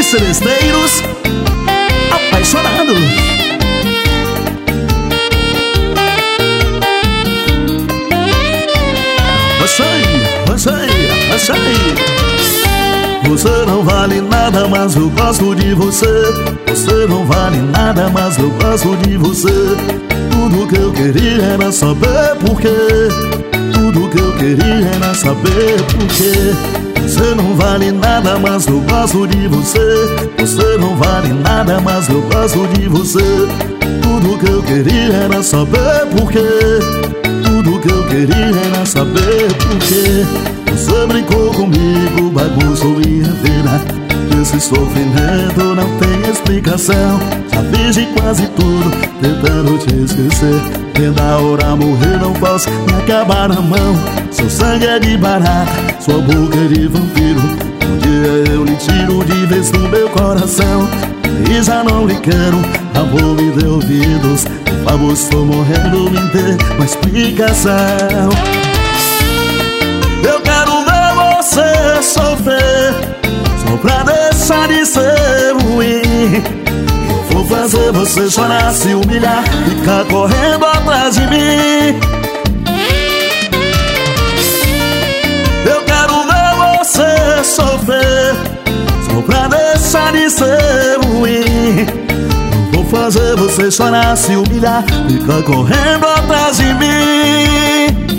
Celesteiros apaixonado. Você não vale nada, mas eu gosto de você. Você não vale nada, mas eu gosto de você. Tudo que eu queria era saber por quê. Tudo que eu queria era saber por quê. Você não vale nada, mas eu gosto de você. Você não vale nada, mas eu gosto de você. Tudo que eu queria era saber por quê. Tudo que eu queria era saber por quê. Você brincou comigo, bagunçou minha vida. Esse sofrimento não tem explicação. Já fiz de quase tudo, tentando te esquecer. Vendo a hora morrer, não posso me acabar na mão. Seu sangue é de barata, sua boca é de vampiro. Um dia eu lhe tiro de vez no meu coração. E já não lhe quero, amor, me dê ouvidos. Por favor, estou morrendo, me dê uma explicação. Eu quero ver você sofrer, só pra deixar de ser ruim. Eu vou fazer você chorar, se humilhar, ficar correndo atrás de mim. Eu quero ver você sofrer, só pra deixar de ser ruim. Eu vou fazer você chorar, se humilhar, ficar correndo atrás de mim.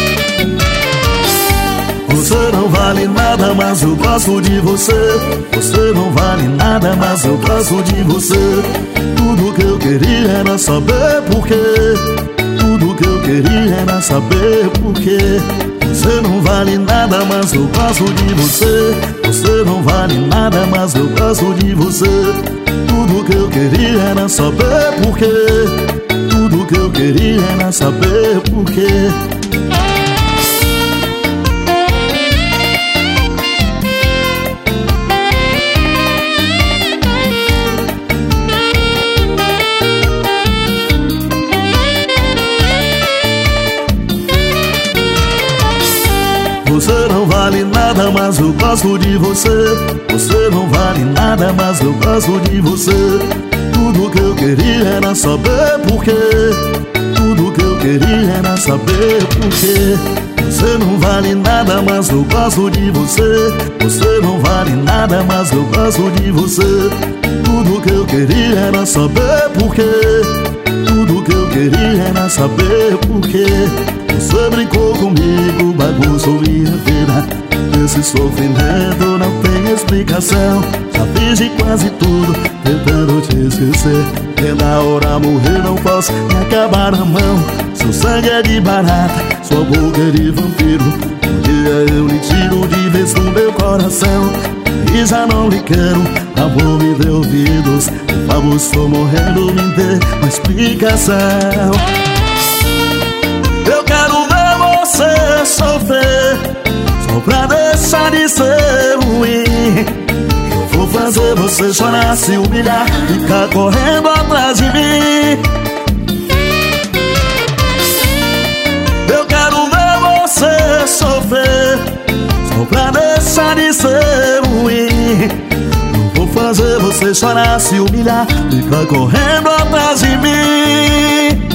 Você não vale nada, mas eu gosto de você. Você não vale nada, mas eu gosto de você. Tudo que eu queria era saber por quê. Tudo que eu queria era saber por quê. Você não vale nada, mas eu gosto de você. Você não vale nada, mas eu gosto de você. Tudo que eu queria era saber por quê. Tudo que eu queria era saber por quê. Você não vale nada, mas eu gosto de você. Você não vale nada, mas eu gosto de você. Tudo que eu queria era saber por quê. Tudo que eu queria era saber por quê. Você não vale nada, mas eu gosto de você. Você não vale nada, mas eu gosto de você. Tudo que eu queria era saber por quê. Tudo que eu queria era saber por quê. Você brincou comigo, bagunçou minha vida. Esse sofrimento não tem explicação. Já fiz de quase tudo, tentando te esquecer. Vendo a hora morrer, não posso me acabar na mão. Seu sangue é de barata, sua boca é de vampiro. Um dia eu lhe tiro de vez no meu coração. E já não lhe quero, amor, me dê ouvidos. Por favor, estou morrendo, me dê uma explicação. Eu quero ver você sofrer, só pra deixar de ser ruim. Eu vou fazer você chorar, se humilhar, ficar correndo atrás de mim. Eu quero ver você sofrer, só pra deixar de ser ruim. Eu vou fazer você chorar, se humilhar, ficar correndo atrás de mim.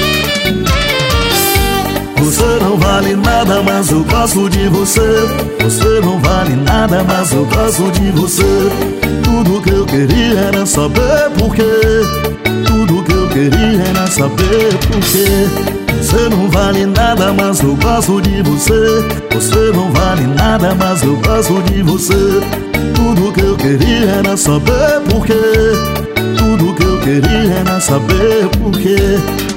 Você não vale nada, mas eu gosto de você. Você não vale nada, mas eu gosto de você. Tudo que eu queria era saber por quê. Tudo que eu queria era saber por quê. Você não vale nada, mas eu gosto de você. Você não vale nada, mas eu gosto de você. Tudo que eu queria era saber por quê. Tudo que eu queria era saber por quê.